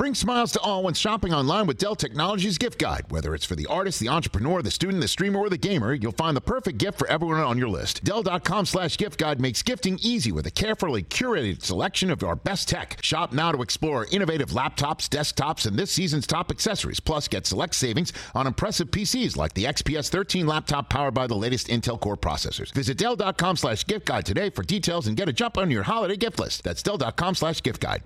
Bring smiles to all when shopping online with Dell Technologies Gift Guide. Whether it's for the artist, the entrepreneur, the student, the streamer, or the gamer, you'll find the perfect gift for everyone on your list. Dell.com/gift guide makes gifting easy with a carefully curated selection of our best tech. Shop now to explore innovative laptops, desktops, and this season's top accessories. Plus, get select savings on impressive PCs like the XPS 13 laptop powered by the latest Intel Core processors. Visit Dell.com/gift guide today for details and get a jump on your holiday gift list. That's Dell.com/gift guide.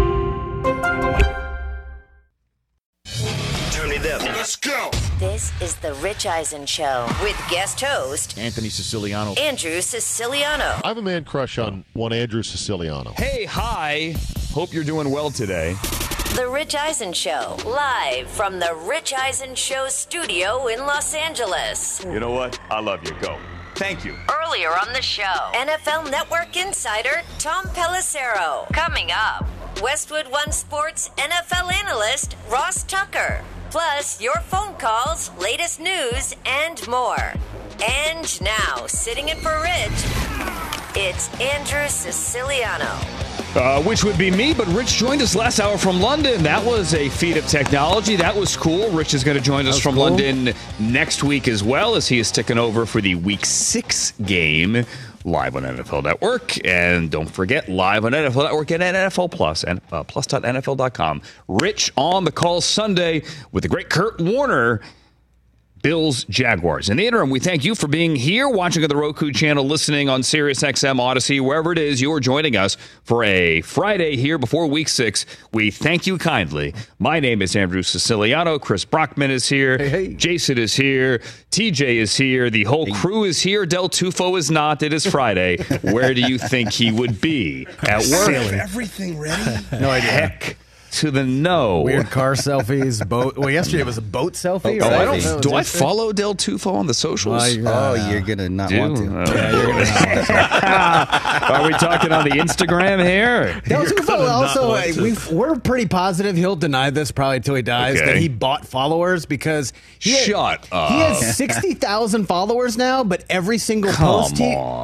Turn it up. Let's go. This is the Rich Eisen Show with guest host Anthony Siciliano. Andrew Siciliano. I have a man crush on one Andrew Siciliano. Hey, hi. Hope you're doing well today. The Rich Eisen Show, live from the Rich Eisen Show studio in Los Angeles. You know what? I love you. Go. Thank you. Earlier on the show, NFL Network insider Tom Pelissero. Coming up, Westwood One Sports NFL analyst Ross Tucker. Plus, your phone calls, latest news, and more. And now, sitting in for Rich, it's Andrew Siciliano. Which would be me, but Rich joined us last hour from London. That was a feat of technology. That was cool. Rich is going to join us from London next week as well, as he is taking over for the Week 6 game live on NFL Network. And don't forget, live on NFL Network and NFL Plus, and plus.nfl.com. Rich on the call Sunday with the great Kurt Warner. Bills, Jaguars. In the interim, we thank you for being here, watching on the Roku channel, listening on SiriusXM Odyssey, wherever it is you're joining us for a Friday here before Week 6. We thank you kindly. My name is Andrew Siciliano. Chris Brockman is here. Hey. Jason is here. TJ is here. The whole crew is here. Del Tufo is not. It is Friday. Where do you think he would be? At work? Everything ready? No idea. Heck to the no. Weird car selfies, boat. Well, yesterday was a boat selfie. Oh, right? do I follow Del Tufo on the socials? You're gonna not Do? want to. Yeah, you're gonna have Are we talking on the Instagram here? Del Tufo also, we're pretty positive he'll deny this probably till he dies, Okay. that he bought followers because Shut up. He has 60,000 followers now, but every single post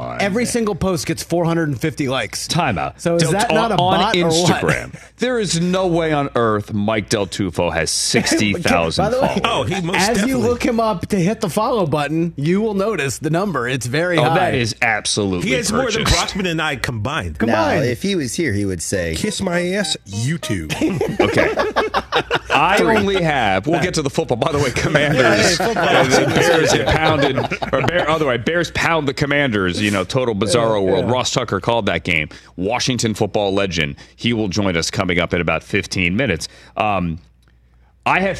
gets 450 likes. Timeout. So is that not a bot on or what? Instagram? There is no way on earth Mike Del Tufo has 60,000 By the way, followers. as you look him up to hit the follow button, you will notice the number. It's very high. That is absolutely He has more than purchased. Brockman and I combined. Now, if he was here, he would say, Kiss my ass, YouTube. Okay. I only have. We'll get to the football. By the way, Commanders. Bears pound the Commanders. Total bizarro world. Ross Tucker called that game. Washington football legend. He will join us coming up in about 15 minutes. I have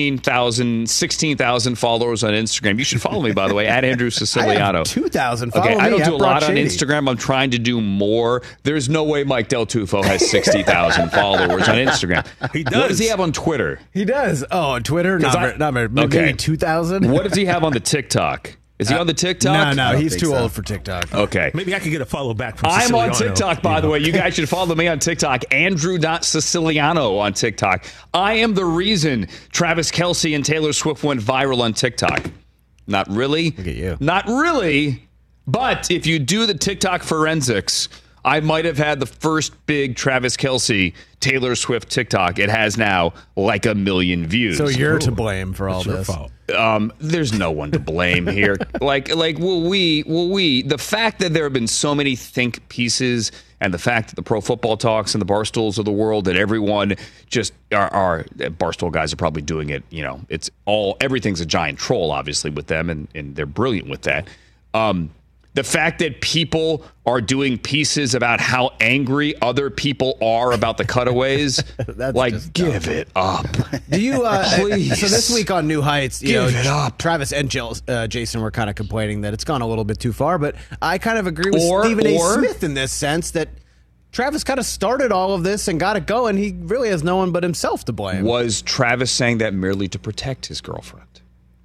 16,000 followers on Instagram. You should follow me, by the way, at Andrew Siciliano. 2,000. Okay, I don't do a lot on Shady. Instagram. I'm trying to do more. There's no way Mike Del Tufo has 60,000 followers on Instagram. He does. What does he have on Twitter? He does. Oh, on Twitter? Not very. Maybe 2,000. What does he have on the TikTok? Is he on the TikTok? No, he's think too so. old for TikTok. Okay. Maybe I could get a follow back from I'm on Siciliano. TikTok, by the way. You guys should follow me on TikTok. Andrew.Siciliano on TikTok. I am the reason Travis Kelce and Taylor Swift went viral on TikTok. Not really. Look at you. Not really. But if you do the TikTok forensics, I might have had the first big Travis Kelce, Taylor Swift TikTok. It has now like 1 million views. So you're to blame for all It's your this. fault. There's no one to blame here. Will we, the fact that there have been so many think pieces and the fact that the Pro Football Talks and the Barstools of the world, that everyone just are Barstool guys are probably doing it. Everything's a giant troll, obviously, with them, and they're brilliant with that. The fact that people are doing pieces about how angry other people are about the cutaways, just give it up. Do you? Please. So this week on New Heights, Give it up. Travis and Jason were kind of complaining that it's gone a little bit too far, but I kind of agree with Stephen A. Smith in this sense that Travis kind of started all of this and got it going. He really has no one but himself to blame. Was Travis saying that merely to protect his girlfriend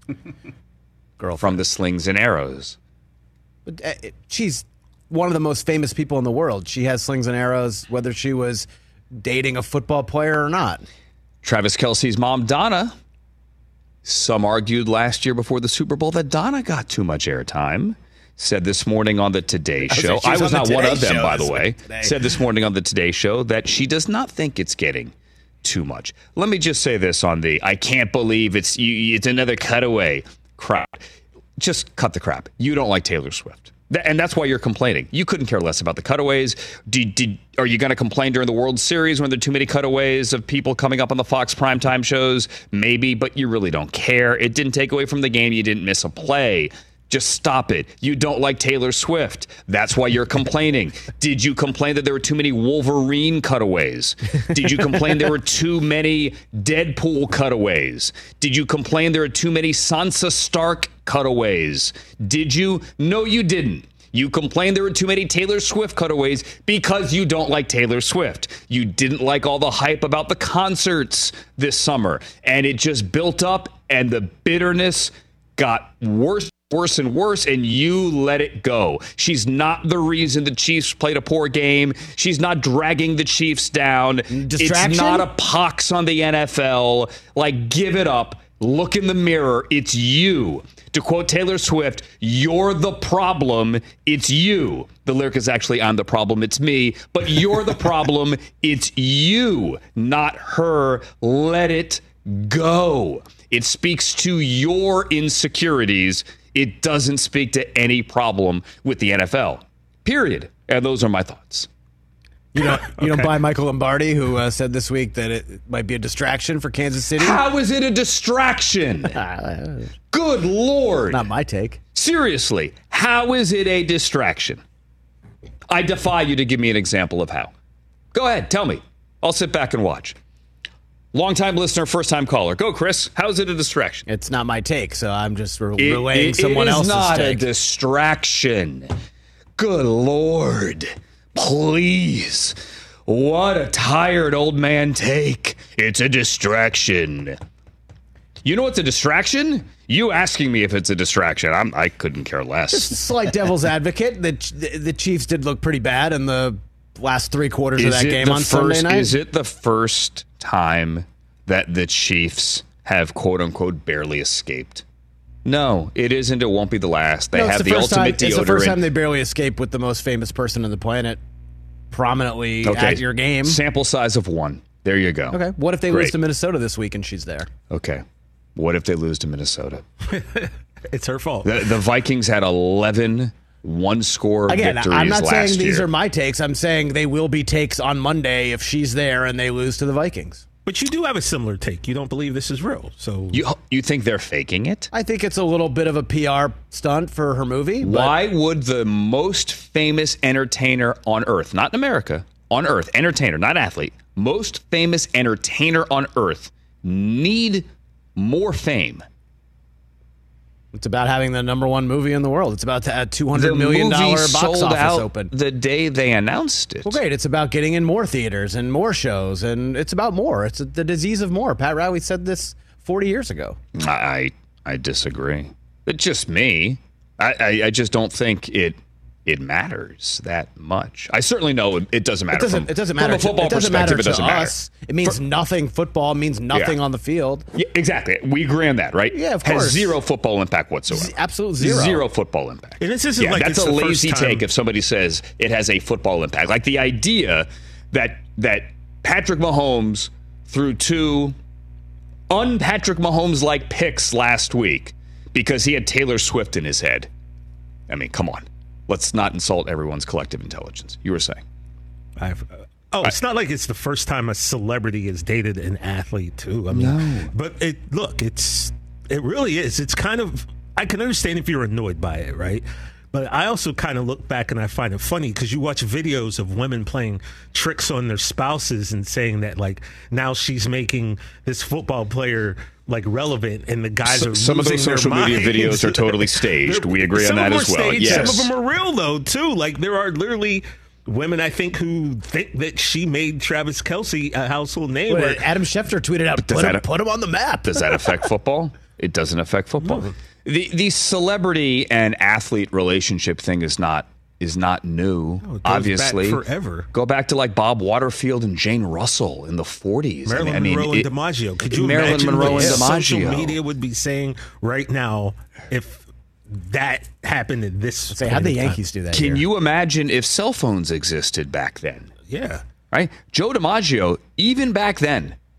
from the slings and arrows? But, she's one of the most famous people in the world. She has slings and arrows, whether she was dating a football player or not. Travis Kelce's mom, Donna. Some argued last year before the Super Bowl that Donna got too much airtime. Said this morning on the Today Show. I was not one of them, by the way. Said this morning on the Today Show that she does not think it's getting too much. Let me just say this on the I can't believe it's another cutaway crap. Just cut the crap. You don't like Taylor Swift. And that's why you're complaining. You couldn't care less about the cutaways. Are you going to complain during the World Series when there are too many cutaways of people coming up on the Fox primetime shows? Maybe, but you really don't care. It didn't take away from the game. You didn't miss a play. Just stop it. You don't like Taylor Swift. That's why you're complaining. Did you complain that there were too many Wolverine cutaways? Did you complain there were too many Deadpool cutaways? Did you complain there were too many Sansa Stark cutaways? Did you? No, you didn't. You complained there were too many Taylor Swift cutaways because you don't like Taylor Swift. You didn't like all the hype about the concerts this summer. And it just built up, and the bitterness got worse and worse, and you let it go. She's not the reason the Chiefs played a poor game. She's not dragging the Chiefs down. Distraction? It's not a pox on the NFL. Like, give it up. Look in the mirror. It's you. To quote Taylor Swift, you're the problem. It's you. The lyric is actually, I'm the problem. It's me. But you're the problem. It's you, not her. Let it go. It speaks to your insecurities. It doesn't speak to any problem with the NFL. Period. And those are my thoughts. You don't buy Michael Lombardi, who said this week that it might be a distraction for Kansas City? How is it a distraction? Good Lord. Not my take. Seriously, how is it a distraction? I defy you to give me an example of how. Go ahead, tell me. I'll sit back and watch. Long-time listener, first-time caller. Go, Chris. How is it a distraction? It's not my take, so I'm just relaying someone else's take. It is not a distraction. Good Lord. Please. What a tired old man take. It's a distraction. You know what's a distraction? You asking me if it's a distraction. I couldn't care less. Just a slight devil's advocate. The Chiefs did look pretty bad in the last three quarters of that game on Sunday night. Is it the first time that the Chiefs have, quote-unquote, barely escaped? No, it isn't. It won't be the last. They have the ultimate deodorant. It's the first time they barely escaped with the most famous person on the planet prominently at your game. Sample size of 1. There you go. Okay. What if they lose to Minnesota this week and she's there? Okay. What if they lose to Minnesota? It's her fault. The Vikings had 11 one-score victories I'm not saying last these year. are my takes. I'm saying they will be takes on Monday if she's there and they lose to the Vikings. But you do have a similar take. You don't believe this is real. So You think they're faking it? I think it's a little bit of a PR stunt for her movie. Why would the most famous entertainer on earth, not in America, on earth, entertainer, not athlete, most famous entertainer on earth need more fame? It's about having the number one movie in the world. It's about to add $200 million box office open. The day they announced it. Well, great. It's about getting in more theaters and more shows, and it's about more. It's the disease of more. Pat Riley said this 40 years ago. I disagree. It's just me. I just don't think it matters that much. I certainly know it doesn't matter. It doesn't matter. From a football perspective, it doesn't matter. It means nothing. Football means nothing on the field. Yeah, exactly. We agree on that, right? Yeah, of course. Has zero football impact whatsoever. Absolute zero. Zero football impact. And this isn't like that's it's a the lazy first time. take if somebody says it has a football impact. Like the idea that Patrick Mahomes threw 2 un-Patrick Mahomes-like picks last week because he had Taylor Swift in his head. I mean, come on. Let's not insult everyone's collective intelligence. You were saying. It's not like it's the first time a celebrity has dated an athlete, too. I mean, but it really is. It's kind of, I can understand if you're annoyed by it, right? But I also kind of look back and I find it funny because you watch videos of women playing tricks on their spouses and saying that, like, now she's making this football player like relevant, and the guys are some of those social media videos are totally staged. We agree on that as well. Staged, yes. Some of them are real though too. Like there are literally women I think who think that she made Travis Kelce a household name. Adam Schefter tweeted out, put him on the map. Does that affect football? It doesn't affect football. No. The celebrity and athlete relationship thing is not new. No, it goes obviously, back forever. Go back to like Bob Waterfield and Jane Russell in the 40s. Marilyn Monroe and DiMaggio. Could you Marilyn imagine Monroe what and social DiMaggio media would be saying right now if that happened in this? Say, how'd the Yankees do that? Can you imagine if cell phones existed back then? Yeah. Right? Joe DiMaggio, even back then,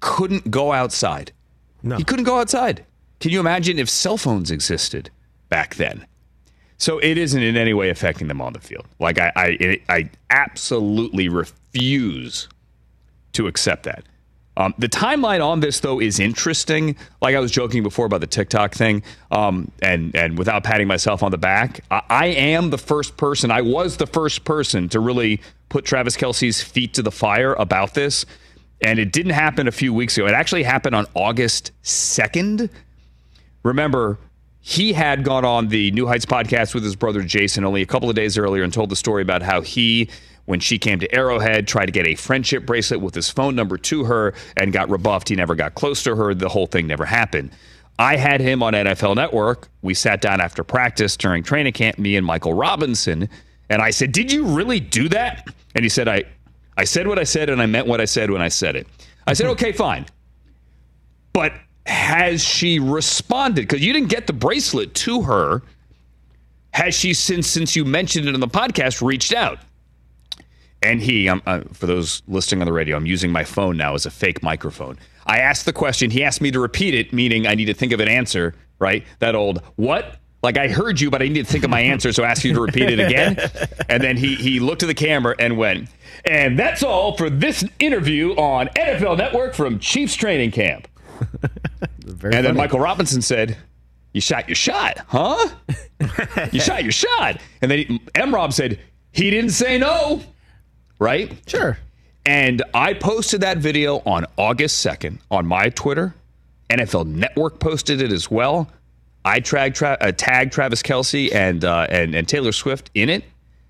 couldn't go outside. No. He couldn't go outside. Can you imagine if cell phones existed back then? So it isn't in any way affecting them on the field. Like, I absolutely refuse to accept that. The timeline on this, though, is interesting. Like I was joking before about the TikTok thing, and without patting myself on the back, I was the first person to really put Travis Kelce's feet to the fire about this, and it didn't happen a few weeks ago. It actually happened on August 2nd. Remember, he had gone on the New Heights podcast with his brother Jason only a couple of days earlier and told the story about how he, when she came to Arrowhead, tried to get a friendship bracelet with his phone number to her and got rebuffed. He never got close to her. The whole thing never happened. I had him on NFL Network. We sat down after practice during training camp, me and Michael Robinson, and I said, "Did you really do that?" And he said, I said what I said, and I meant what I said when I said it. I said, okay, fine. But has she responded? Because you didn't get the bracelet to her. Has she, since you mentioned it on the podcast, reached out? And he, for those listening on the radio, I'm using my phone now as a fake microphone. I asked the question. He asked me to repeat it, meaning I need to think of an answer, right? That old, what? Like, I heard you, but I need to think of my answer, so I asked you to repeat it again. And then he looked at the camera and went, and that's all for this interview on NFL Network from Chiefs training camp. And then Michael Robinson said, you shot your shot, huh? You shot your shot. And then M-Rob said, he didn't say no, right? Sure. And I posted that video on August 2nd on my Twitter. NFL Network posted it as well. I tagged Travis Kelce and Taylor Swift in it.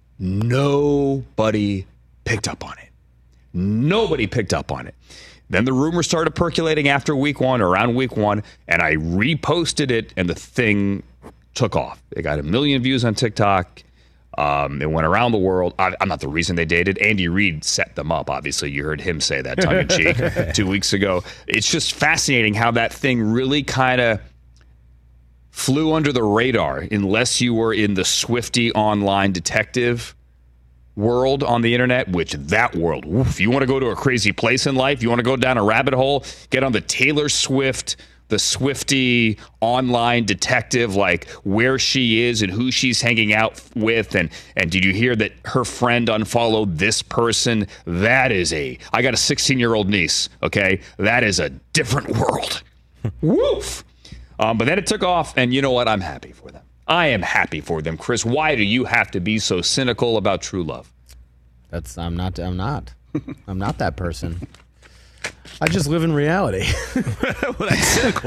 Nobody picked up on it. Nobody picked up on it. Then the rumors started percolating after week one, around week one, and I reposted it, and the thing took off. It got 1 million views on TikTok. It went around the world. I'm not the reason they dated. Andy Reid set them up. Obviously, you heard him say that tongue-in-cheek 2 weeks ago. It's just fascinating how that thing really kind of flew under the radar unless you were in the Swiftie online detective world on the internet, which that world, if you want to go to a crazy place in life, you want to go down a rabbit hole, get on the Taylor Swift, the Swiftie online detective, like where she is and who she's hanging out with. And did you hear that her friend unfollowed this person? I got a 16-year-old niece, okay? That is a different world. Woof. But then it took off, and you know what? I'm happy for them. I am happy for them. Chris, why do you have to be so cynical about true love? I'm not that person. I just live in reality. Well, that's cynical.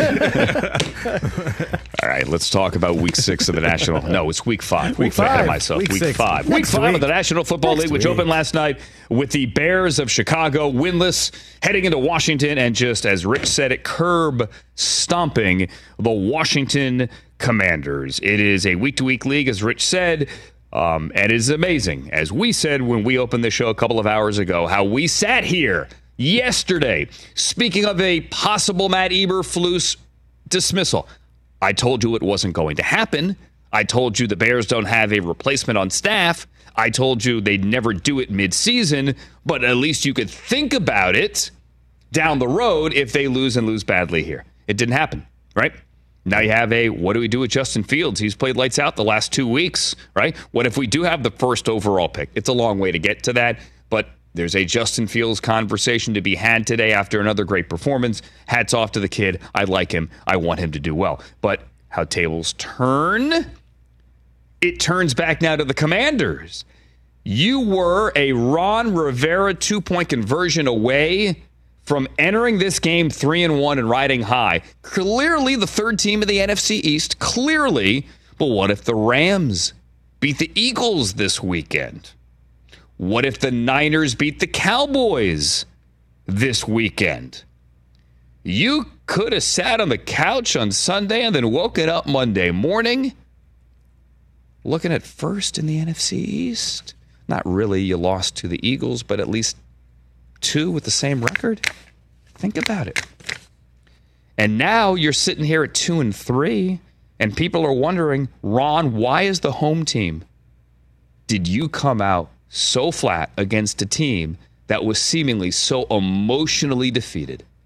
All right, let's talk about week 6 of the National. No, it's week 5. Week 5. Ahead of myself. Week 5. Week 5 of the National Football League, which opened last night with the Bears of Chicago winless, heading into Washington, and just as Rich said it, curb stomping the Washington Commanders. It is a week-to-week league, as Rich said. And it is amazing, as we said when we opened the show a couple of hours ago, how we sat here yesterday speaking of a possible Matt Eberflus dismissal. I told you it wasn't going to happen. I told you the Bears don't have a replacement on staff. I told you they'd never do it mid-season, but at least you could think about it down the road if they lose and lose badly here. It didn't happen, right? Now you have what do we do with Justin Fields? He's played lights out the last 2 weeks, right? What if we do have the first overall pick? It's a long way to get to that, but there's a Justin Fields conversation to be had today after another great performance. Hats off to the kid. I like him. I want him to do well. But how tables turn, it turns back now to the Commanders. You were a Ron Rivera 2-point conversion away from entering this game 3-1 and riding high. Clearly the third team of the NFC East. Clearly. But what if the Rams beat the Eagles this weekend? What if the Niners beat the Cowboys this weekend? You could have sat on the couch on Sunday and then woken up Monday morning looking at first in the NFC East. Not really, you lost to the Eagles, but at least 2 with the same record. Think about it. And now you're sitting here at 2-3, and people are wondering, Ron, why is the home team? Did you come out so flat against a team that was seemingly so emotionally defeated?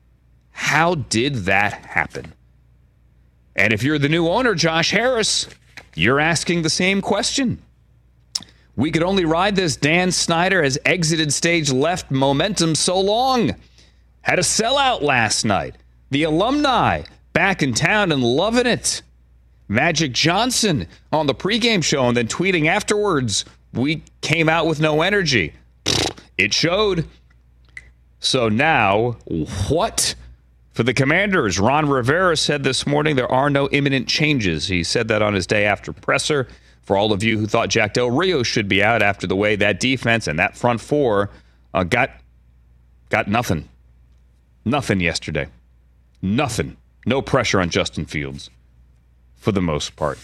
How did that happen? And if you're the new owner, Josh Harris, you're asking the same question. We could only ride this. Dan Snyder has exited stage left momentum so long. Had a sellout last night. The alumni back in town and loving it. Magic Johnson on the pregame show and then tweeting afterwards, we came out with no energy. It showed. So now, what? For the Commanders, Ron Rivera said this morning there are no imminent changes. He said that on his day after presser. For all of you who thought Jack Del Rio should be out after the way that defense and that front four got nothing. Nothing yesterday. Nothing. No pressure on Justin Fields for the most part.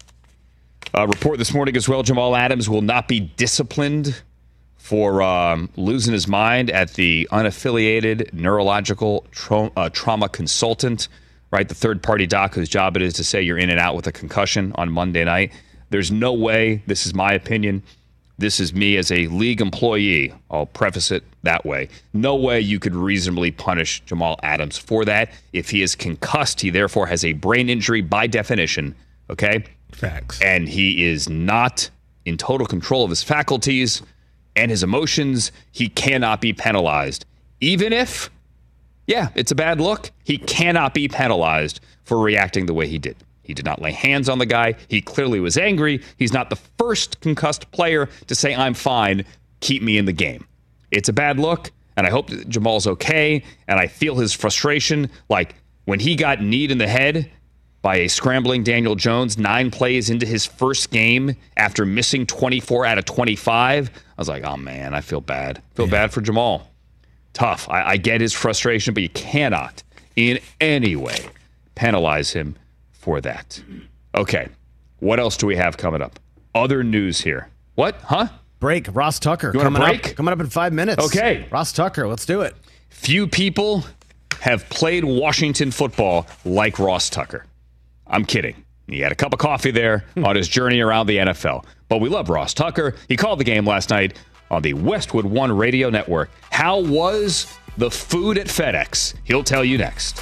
Report this morning as well, Jamal Adams will not be disciplined for losing his mind at the unaffiliated neurological trauma consultant, right? The third-party doc whose job it is to say you're in and out with a concussion on Monday night. There's no way, this is my opinion, this is me as a league employee, I'll preface it that way, no way you could reasonably punish Jamal Adams for that. If he is concussed, he therefore has a brain injury by definition, okay? Facts. And he is not in total control of his faculties and his emotions. He cannot be penalized. Even if, yeah, it's a bad look, he cannot be penalized for reacting the way he did. He did not lay hands on the guy. He clearly was angry. He's not the first concussed player to say, I'm fine, keep me in the game. It's a bad look, and I hope that Jamal's okay, and I feel his frustration. Like when he got kneed in the head by a scrambling Daniel Jones 9 plays into his first game after missing 24 out of 25, I was like, oh, man, I feel bad. Bad for Jamal. Tough. I get his frustration, but you cannot in any way penalize him for that. Okay. What else do we have coming up? Other news here. What? Huh? Break. Ross Tucker. You want a break? Coming up in 5 minutes. Okay. Ross Tucker. Let's do it. Few people have played Washington football like Ross Tucker. I'm kidding. He had a cup of coffee there on his journey around the NFL. But we love Ross Tucker. He called the game last night on the Westwood One Radio Network. How was the food at FedEx? He'll tell you next.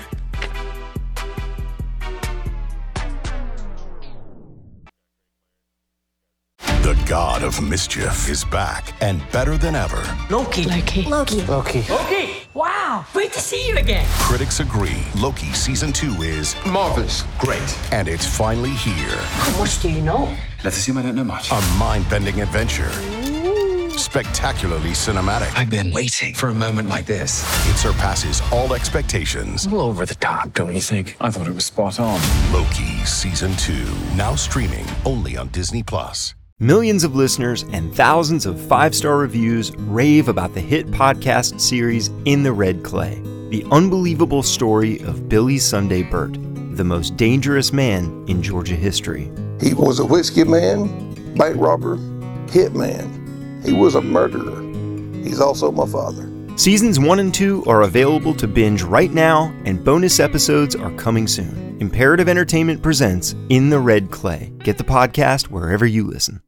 The god of mischief is back and better than ever. Loki. Wow, great to see you again. Critics agree Loki Season 2 is marvelous, great, and it's finally here. How much do you know? Let's assume I don't know much. A mind-bending adventure. Spectacularly cinematic. I've been waiting for a moment like this. It surpasses all expectations. A little over the top, don't you think? I thought it was spot on. Loki Season 2, now streaming only on Disney+. Millions of listeners and thousands of 5-star reviews rave about the hit podcast series In the Red Clay. The unbelievable story of Billy Sunday Birt, the most dangerous man in Georgia history. He was a whiskey man, bank robber, hitman. He was a murderer. He's also my father. Seasons 1 and 2 are available to binge right now, and bonus episodes are coming soon. Imperative Entertainment presents In the Red Clay. Get the podcast wherever you listen.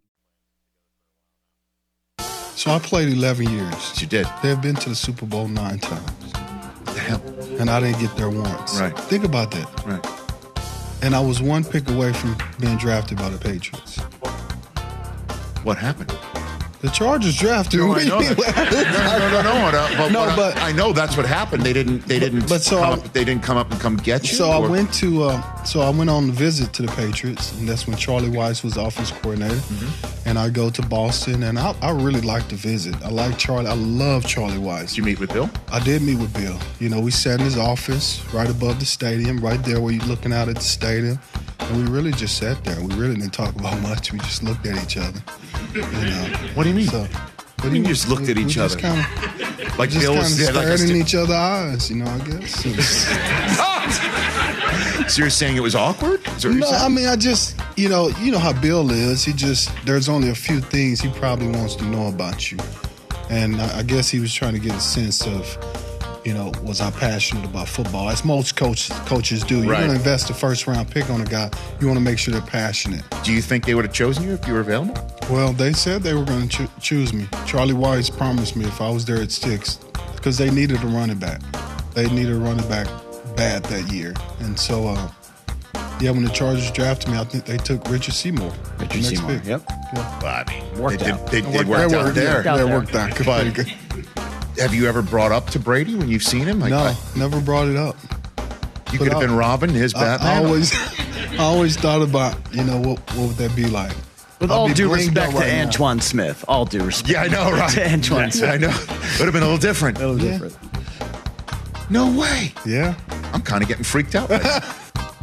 So I played 11 years. You did. They've been to the Super Bowl 9 times. What the hell? And I didn't get there once. Right. Think about that. Right. And I was one pick away from being drafted by the Patriots. What happened? The Chargers drafted me. No, I know that. No, but I know that's what happened. They didn't come up and come get you. So I went on a visit to the Patriots, and that's when Charlie Weiss was the offense coordinator. Mm-hmm. And I go to Boston, and I really like to visit. I like Charlie. I love Charlie Weiss. Did you meet with Bill? I did meet with Bill. You know, we sat in his office right above the stadium, right there where you're looking out at the stadium. And we really just sat there. We really didn't talk about much. We just looked at each other. You know. What do you mean? So, what do you mean you just looked at each other? Like Bill was staring in each other's eyes, you know, I guess. So you're saying it was awkward? No, I mean, I just, you know how Bill is. There's only a few things he probably wants to know about you. And I guess he was trying to get a sense of, you know, was I passionate about football? As most coaches do. You're going to invest a first-round pick on a guy. You want to make sure they're passionate. Do you think they would have chosen you if you were available? Well, they said they were going to choose me. Charlie Weiss promised me if I was there at 6, because they needed a running back. they needed a running back bad that year. And so, when the Chargers drafted me, I think they took Richard Seymour. Richard Seymour, yep. Well, I mean, Worked out. They worked out there. Yeah, worked out. But have you ever brought up to Brady when you've seen him? No, never brought it up. You could have been Robin, his Batman. I always thought about, what would that be like? With all due respect to Antoine Smith. All due respect. Yeah, I know, right? To Antoine Smith. I know. Would have been a little different. Different. No way. Yeah. I'm kind of getting freaked out right now.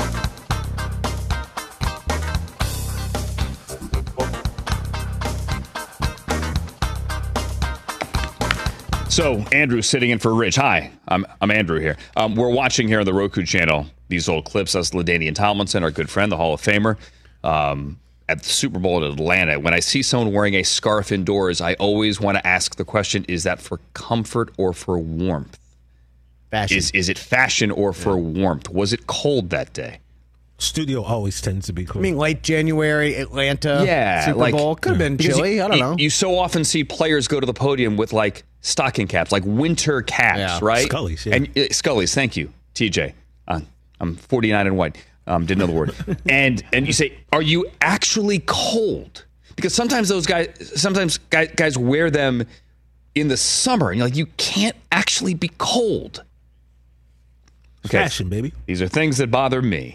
So Andrew's sitting in for Rich. Hi, I'm Andrew here. We're watching here on the Roku channel these old clips. Us, LaDainian Tomlinson, our good friend, the Hall of Famer, at the Super Bowl in Atlanta. When I see someone wearing a scarf indoors, I always want to ask the question: is that for comfort or for warmth? Fashion. Is it fashion or for warmth? Was it cold that day? Studio always tends to be cold. I mean, late January, Atlanta, Super Bowl. Could have been Because chilly. I don't know. You so often see players go to the podium with like stocking caps, like winter caps, right? Scullies, yeah. And Scullies, thank you, TJ. I'm 49 and white. Didn't know the word. and you say, are you actually cold? Because sometimes guys wear them in the summer, and you're like, you can't actually be cold. Okay. Fashion, baby. These are things that bother me.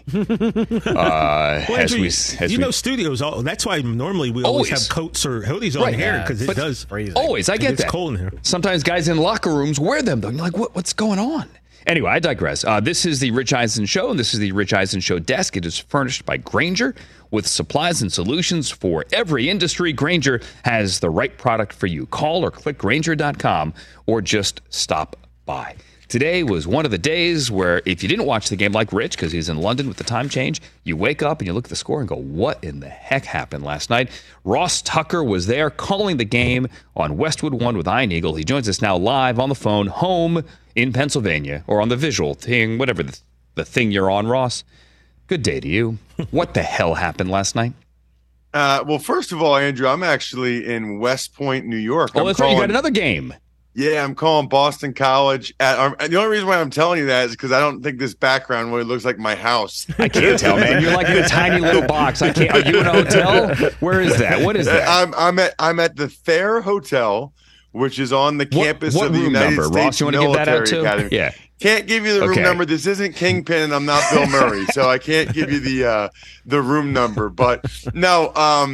Studios. That's why normally we always have coats or hoodies on here because it does. Always, I get that. It's cold in here. Sometimes guys in locker rooms wear them though. And you're like, what's going on? Anyway, I digress. This is the Rich Eisen Show, and this is the Rich Eisen Show desk. It is furnished by Grainger with supplies and solutions for every industry. Grainger has the right product for you. Call or click Grainger.com or just stop by. Today was one of the days where if you didn't watch the game like Rich, because he's in London with the time change, you wake up and you look at the score and go, what in the heck happened last night? Ross Tucker was there calling the game on Westwood One with Ian Eagle. He joins us now live on the phone, home in Pennsylvania, or on the visual thing, whatever the thing you're on, Ross. Good day to you. What the hell happened last night? Well, first of all, Andrew, I'm actually in West Point, New York. Oh, that's right. You got another game. Yeah, I'm calling Boston College. The only reason why I'm telling you that is because I don't think this background really looks like my house. I can't tell, man. You're like in a tiny little box. I can't. Are you in a hotel? Where is that? What is that? I'm at the Thayer Hotel, which is on the campus of the United States Ross, you want to give that out too? Academy. Yeah. Can't give you the room number. This isn't Kingpin, and I'm not Bill Murray, so I can't give you the room number. But no,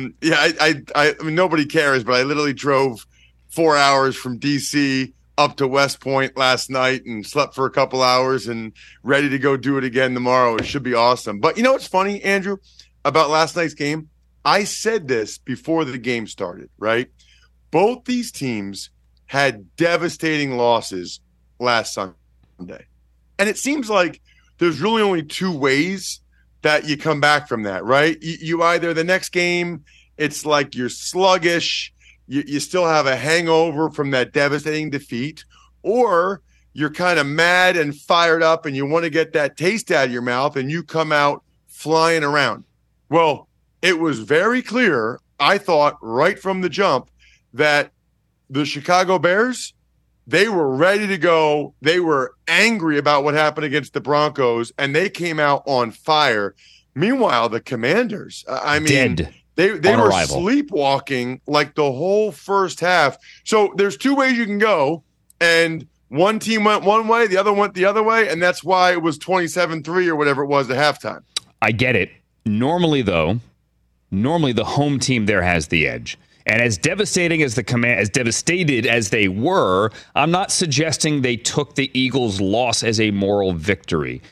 I mean, nobody cares. But I literally drove 4 hours from DC up to West Point last night and slept for a couple hours and ready to go do it again tomorrow. It should be awesome. But you know what's funny, Andrew, about last night's game? I said this before the game started, right? Both these teams had devastating losses last Sunday. And it seems like there's really only two ways that you come back from that, right? You either the next game, it's like you're sluggish, you still have a hangover from that devastating defeat, or you're kind of mad and fired up and you want to get that taste out of your mouth and you come out flying around. Well, it was very clear, I thought, right from the jump, that the Chicago Bears, they were ready to go. They were angry about what happened against the Broncos, and they came out on fire. Meanwhile, the Commanders, dead. They were sleepwalking like the whole first half. So there's two ways you can go, and one team went one way, the other went the other way, and that's why it was 27-3 or whatever it was at halftime. I get it. Normally, the home team there has the edge. And as devastating as as devastated as they were, I'm not suggesting they took the Eagles' loss as a moral victory.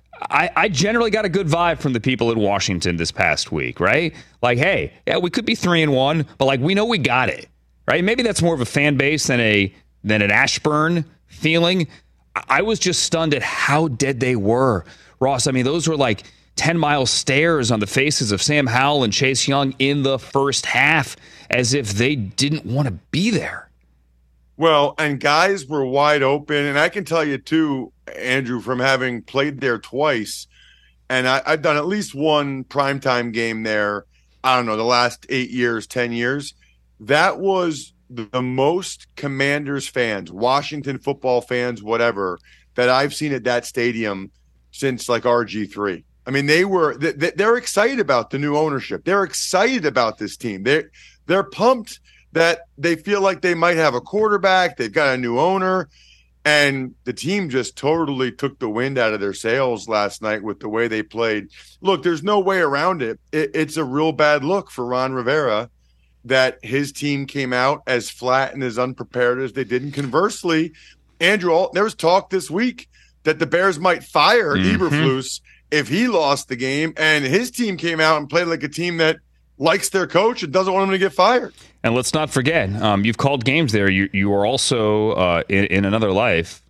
I generally got a good vibe from the people in Washington this past week, right? Like, hey, yeah, we could be 3-1, but like we know we got it, right? Maybe that's more of a fan base than an Ashburn feeling. I was just stunned at how dead they were, Ross. I mean, those were like 10-mile stares on the faces of Sam Howell and Chase Young in the first half, as if they didn't want to be there. Well, and guys were wide open, and I can tell you too, Andrew, from having played there twice, and I've done at least one primetime game there, I don't know, the last 8 years, 10 years. That was the most Commanders fans, Washington football fans, whatever, that I've seen at that stadium since like RG3. I mean, they're excited about the new ownership. They're excited about this team. They're pumped that they feel like they might have a quarterback. They've got a new owner, and the team just totally took the wind out of their sails last night with the way they played. Look, there's no way around it. It's a real bad look for Ron Rivera that his team came out as flat and as unprepared as they did. And conversely, Andrew, there was talk this week that the Bears might fire Eberflus if he lost the game, and his team came out and played like a team that likes their coach and doesn't want him to get fired. And let's not forget, you've called games there. You are also, in another life,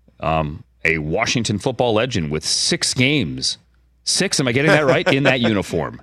a Washington football legend with 6 games. 6, am I getting that right? In that uniform.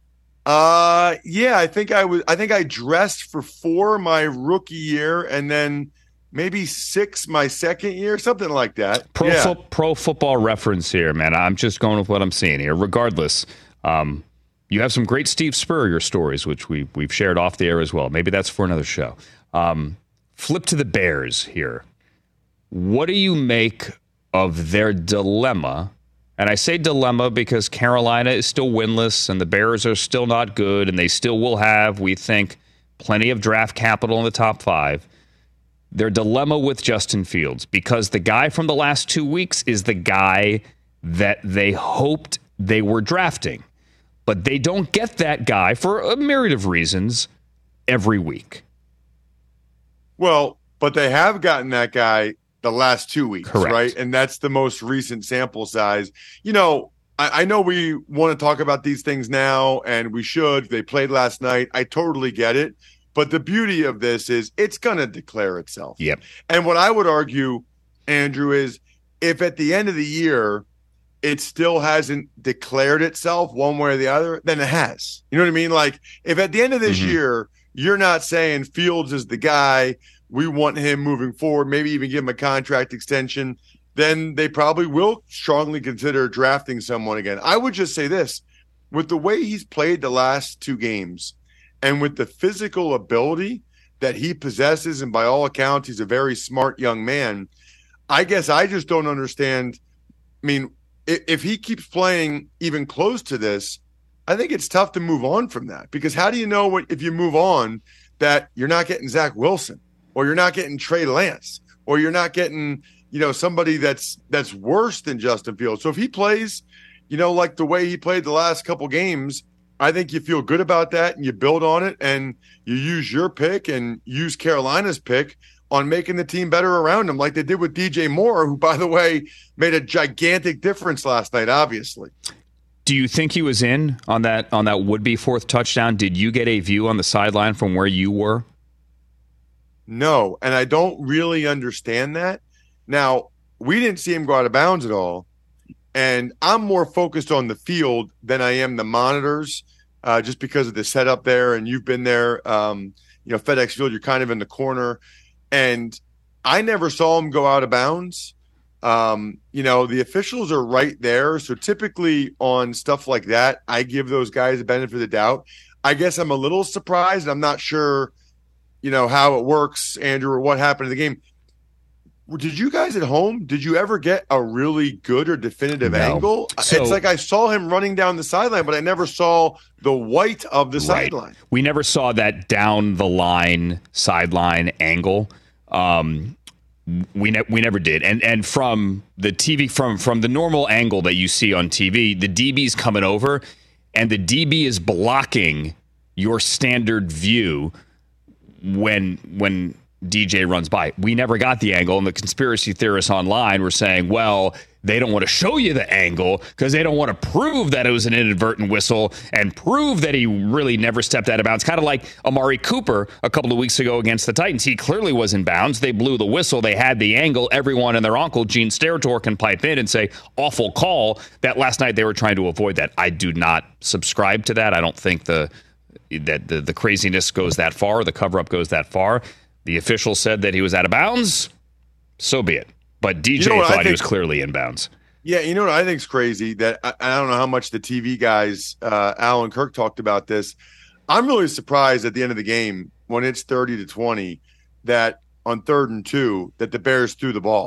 Yeah, I think I dressed for 4 my rookie year, and then maybe 6 my second year, something like that. Pro Football Reference here, man. I'm just going with what I'm seeing here. Regardless, you have some great Steve Spurrier stories, which we've shared off the air as well. Maybe that's for another show. Flip to the Bears here. What do you make of their dilemma? And I say dilemma because Carolina is still winless and the Bears are still not good, and they still will have, we think, plenty of draft capital in the top 5. Their dilemma with Justin Fields, because the guy from the last 2 weeks is the guy that they hoped they were drafting. But they don't get that guy for a myriad of reasons every week. Well, but they have gotten that guy the last 2 weeks, correct, right? And that's the most recent sample size. You know, I know we want to talk about these things now, and we should. They played last night. I totally get it. But the beauty of this is it's going to declare itself. Yep. And what I would argue, Andrew, is if at the end of the year it still hasn't declared itself one way or the other, then it has. You know what I mean? Like, if at the end of this year you're not saying Fields is the guy, we want him moving forward, maybe even give him a contract extension, then they probably will strongly consider drafting someone again. I would just say this. With the way he's played the last 2 games, and with the physical ability that he possesses, and by all accounts, he's a very smart young man, I guess I just don't understand. I mean, if he keeps playing even close to this, I think it's tough to move on from that. Because how do you know if you move on that you're not getting Zach Wilson, or you're not getting Trey Lance, or you're not getting, somebody that's worse than Justin Fields? So if he plays, like the way he played the last couple games, I think you feel good about that and you build on it, and you use your pick and use Carolina's pick on making the team better around him, like they did with DJ Moore, who, by the way, made a gigantic difference last night, obviously. Do you think he was in on that would-be 4th touchdown? Did you get a view on the sideline from where you were? No, and I don't really understand that. Now, we didn't see him go out of bounds at all, and I'm more focused on the field than I am the monitors, just because of the setup there. And you've been there, FedEx Field, you're kind of in the corner. And I never saw him go out of bounds. The officials are right there. So typically on stuff like that, I give those guys the benefit of the doubt. I guess I'm a little surprised. I'm not sure, how it works, Andrew, or what happened in the game. Did you guys at home, did you ever get a really good or definitive angle? It's like I saw him running down the sideline, but I never saw the white of the sideline. We never saw that down the line sideline angle. We never did. And from the TV, from the normal angle that you see on TV, the DB's coming over, and the DB is blocking your standard view when DJ runs by. We never got the angle, and the conspiracy theorists online were saying, well, they don't want to show you the angle because they don't want to prove that it was an inadvertent whistle and prove that he really never stepped out of bounds. Kind of like Amari Cooper a couple of weeks ago against the Titans. He clearly was in bounds. They blew the whistle. They had the angle. Everyone and their uncle, Gene Steratore, can pipe in and say, awful call. That last night they were trying to avoid that. I do not subscribe to that. I don't think the craziness goes that far, the cover-up goes that far. The official said that he was out of bounds. So be it. But DJ thought he was clearly in bounds. Yeah, you know what I think is crazy? That I don't know how much the TV guys, Alan Kirk, talked about this. I'm really surprised at the end of the game when it's 30-20 that on 3rd and 2 that the Bears threw the ball.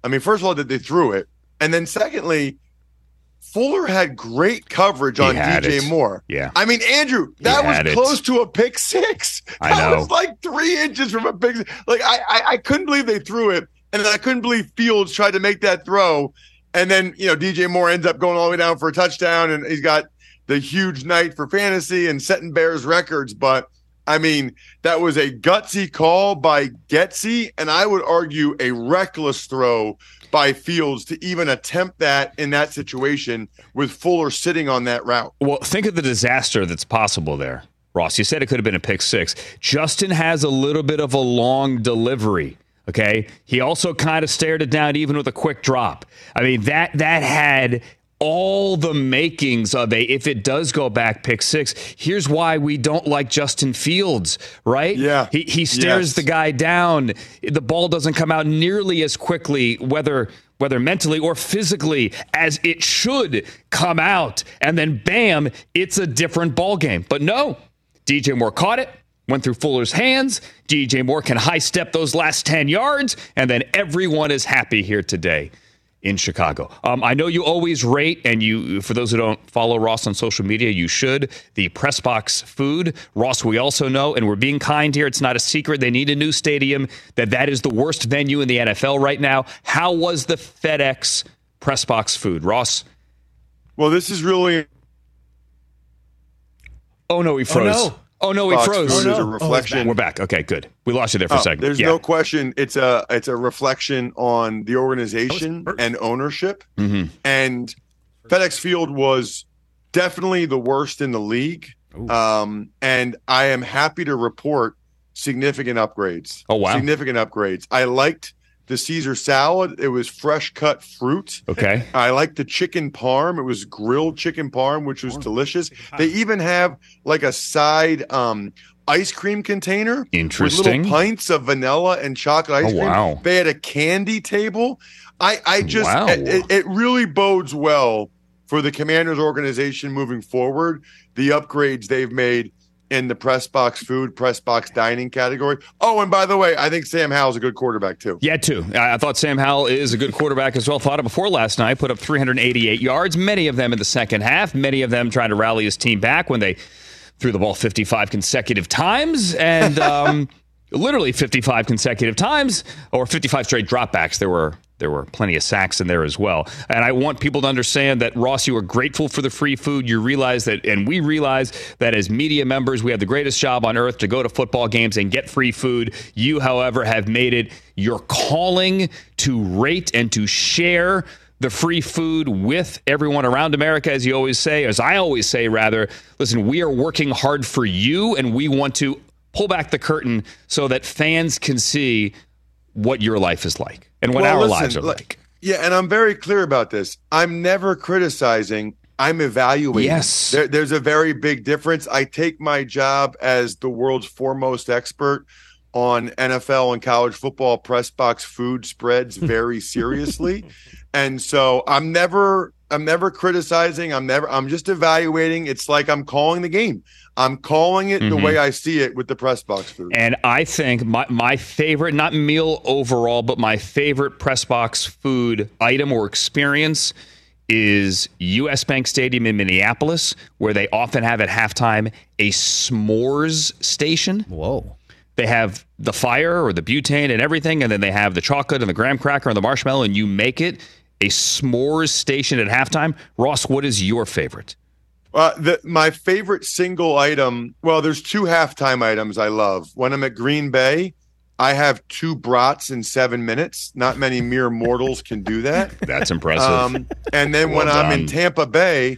I mean, first of all, that they threw it. And then secondly, Fuller had great coverage on DJ Moore. Yeah. I mean, Andrew, that was close to a pick six. That was like 3 inches from a pick six. Like, I couldn't believe they threw it. And then I couldn't believe Fields tried to make that throw. And then, DJ Moore ends up going all the way down for a touchdown. And he's got the huge night for fantasy and setting Bears records. But, I mean, that was a gutsy call by Getsy. And I would argue a reckless throw by Fields to even attempt that in that situation with Fuller sitting on that route. Well, think of the disaster that's possible there, Ross. You said it could have been a pick six. Justin has a little bit of a long delivery, okay? He also kind of stared it down even with a quick drop. I mean, that had all the makings of if it does go back pick six. Here's why we don't like Justin Fields, right? Yeah. He stares the guy down. The ball doesn't come out nearly as quickly, whether mentally or physically, as it should come out. And then, bam, it's a different ball game. But no, DJ Moore caught it, went through Fuller's hands. DJ Moore can high step those last 10 yards, and then everyone is happy here today in Chicago. I know you always rate, and you, for those who don't follow Ross on social media, you should, the Press Box food. Ross, we also know, and we're being kind here, it's not a secret, they need a new stadium, that is the worst venue in the NFL right now. How was the FedEx Press Box food, Ross? Well, this is really... Oh, no, he froze. Oh, no, he froze. Food is a reflection. We're back. Okay, good. We lost you there for a second. There's no question. It's a reflection on the organization and ownership. Mm-hmm. And FedEx Field was definitely the worst in the league. And I am happy to report significant upgrades. Oh, wow. Significant upgrades. I liked the Caesar salad. It was fresh cut fruit. Okay. I liked the chicken parm. It was grilled chicken parm, which was delicious. They even have like a side ice cream container. Interesting. With little pints of vanilla and chocolate ice cream. Wow. They had a candy table. It really bodes well for the Commanders organization moving forward. The upgrades they've made in the Press Box food, Press Box dining category. Oh, and by the way, I think Sam Howell's a good quarterback too. Yeah, too. I thought Sam Howell is a good quarterback as well. Thought it before last night. Put up 388 yards, many of them in the second half. Many of them trying to rally his team back when they threw the ball 55 consecutive times. And literally 55 consecutive times, or 55 straight dropbacks. There were plenty of sacks in there as well. And I want people to understand that, Ross, you are grateful for the free food. You realize that, and we realize that as media members, we have the greatest job on earth to go to football games and get free food. You, however, have made it your calling to rate and to share the free food with everyone around America, as you always say, as I always say, rather. Listen, we are working hard for you, and we want to pull back the curtain so that fans can see what your life is like and what our lives are like. Yeah, and I'm very clear about this. I'm never criticizing. I'm evaluating. Yes. There's a very big difference. I take my job as the world's foremost expert on NFL and college football press box food spreads very seriously. And so I'm never criticizing. I'm just evaluating. It's like I'm calling the game. I'm calling it the way I see it with the press box food. And I think my favorite, not meal overall, but my favorite press box food item or experience is US Bank Stadium in Minneapolis, where they often have at halftime a s'mores station. Whoa. They have the fire or the butane and everything, and then they have the chocolate and the graham cracker and the marshmallow, and you make it a s'mores station at halftime. Ross, what is your favorite? My favorite single item, well, there's two halftime items I love. When I'm at Green Bay, I have 2 brats in 7 minutes. Not many mere mortals can do that. That's impressive. And then when I'm in Tampa Bay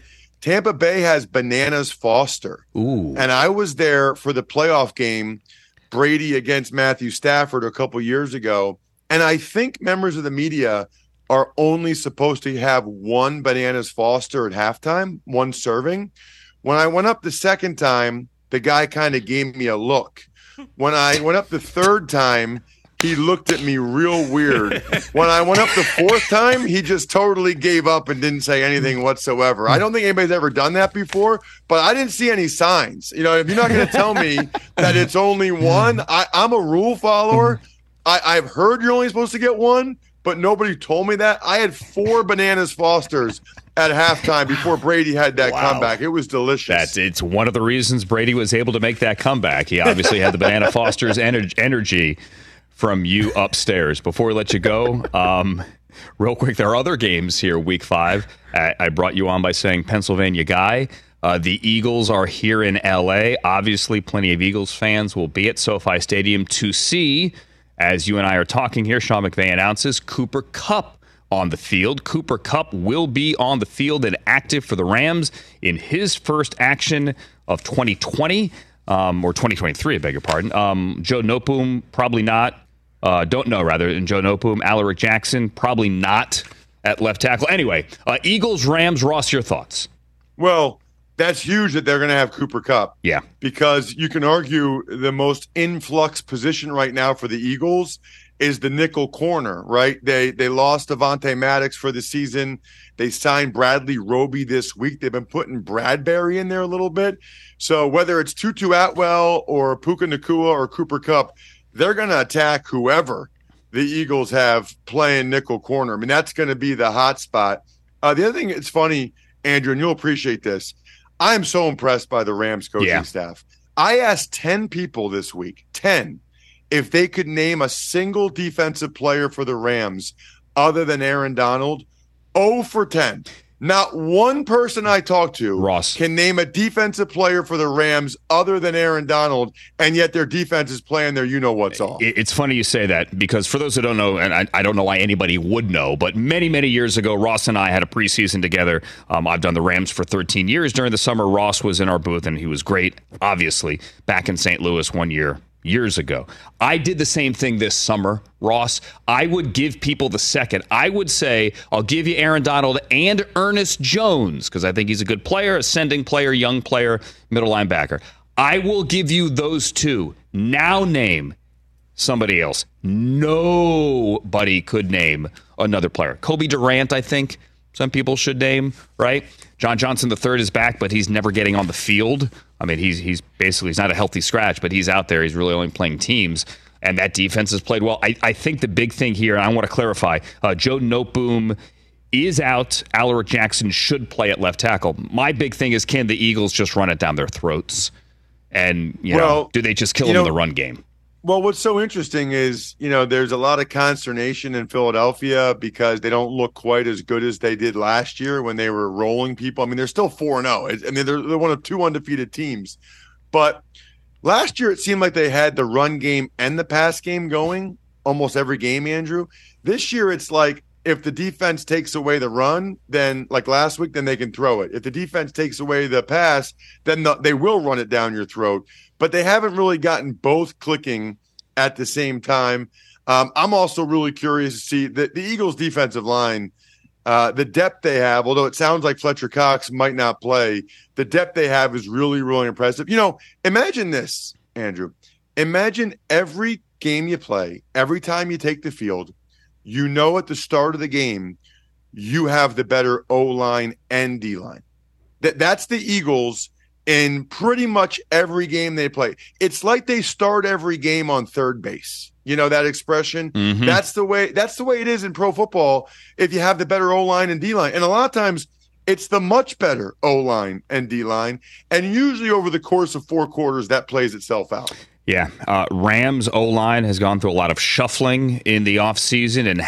has Bananas Foster. Ooh. And I was there for the playoff game, Brady against Matthew Stafford a couple years ago. And I think members of the media are only supposed to have 1 Bananas Foster at halftime, 1 serving. When I went up the second time, the guy kind of gave me a look. When I went up the third time, he looked at me real weird. When I went up the fourth time, he just totally gave up and didn't say anything whatsoever. I don't think anybody's ever done that before, but I didn't see any signs. You know, if you're not going to tell me that it's only 1, I'm a rule follower. I've heard you're only supposed to get 1. but nobody told me that. I had 4 Bananas Fosters at halftime before Brady had that comeback. It was delicious. It's one of the reasons Brady was able to make that comeback. He obviously had the Banana Foster's energy from you upstairs. Before we let you go, real quick, there are other games here, Week 5. I brought you on by saying Pennsylvania guy. The Eagles are here in L.A. Obviously, plenty of Eagles fans will be at SoFi Stadium to see, as you and I are talking here, Sean McVay announces Cooper Kupp on the field. Cooper Kupp will be on the field and active for the Rams in his first action of 2020, or 2023, I beg your pardon. Joe Noteboom, probably not. Don't know, rather. And Joe Noteboom, Alaric Jackson, probably not at left tackle. Anyway, Eagles, Rams, Ross, your thoughts? Well, that's huge that they're going to have Cooper Kupp. Yeah. Because you can argue the most influx position right now for the Eagles is the nickel corner, right? They lost Devontae Maddox for the season. They signed Bradley Roby this week. They've been putting Bradbury in there a little bit. So whether it's Tutu Atwell or Puka Nacua or Cooper Kupp, they're going to attack whoever the Eagles have playing nickel corner. I mean, that's going to be the hot spot. The other thing, it's funny, Andrew, and you'll appreciate this. I'm so impressed by the Rams coaching staff. I asked 10 people this week, 10, if they could name a single defensive player for the Rams other than Aaron Donald. 0 for 10. Not one person I talked to, Ross, can name a defensive player for the Rams other than Aaron Donald, and yet their defense is playing their you-know-what's all. It's funny you say that, because for those that don't know, and I don't know why anybody would know, but many, many years ago, Ross and I had a preseason together. I've done the Rams for 13 years. During the summer, Ross was in our booth, and he was great, obviously, back in St. Louis one year. Years ago. I did the same thing this summer, Ross. I would give people the second. I would say, I'll give you Aaron Donald and Ernest Jones, because I think he's a good player, ascending player, young player, middle linebacker. I will give you those two. Now name somebody else. Nobody could name another player. Kobe Durant, I think some people should name, right? John Johnson III is back, but he's never getting on the field. I mean, he's basically, he's not a healthy scratch, but he's out there. He's really only playing teams, and that defense has played well. I think the big thing here, and I want to clarify, Joe Noteboom is out. Alaric Jackson should play at left tackle. My big thing is, can the Eagles just run it down their throats? And, you know, do they just kill them in the run game? Well, what's so interesting is, there's a lot of consternation in Philadelphia because they don't look quite as good as they did last year when they were rolling people. I mean, they're still 4-0. I mean, they're one of 2 undefeated teams. But last year, it seemed like they had the run game and the pass game going almost every game, Andrew. This year, it's like if the defense takes away the run, then like last week, then they can throw it. If the defense takes away the pass, then they will run it down your throat. But they haven't really gotten both clicking at the same time. I'm also really curious to see the Eagles' defensive line, the depth they have, although it sounds like Fletcher Cox might not play, the depth they have is really, really impressive. Imagine this, Andrew. Imagine every game you play, every time you take the field, at the start of the game, you have the better O-line and D-line. That's the Eagles in pretty much every game they play. It's like they start every game on third base. You know that expression? Mm-hmm. That's the way it is in pro football if you have the better O-line and D-line. And a lot of times it's the much better O-line and D-line. And usually over the course of 4 quarters, that plays itself out. Yeah. Rams O-line has gone through a lot of shuffling in the offseason and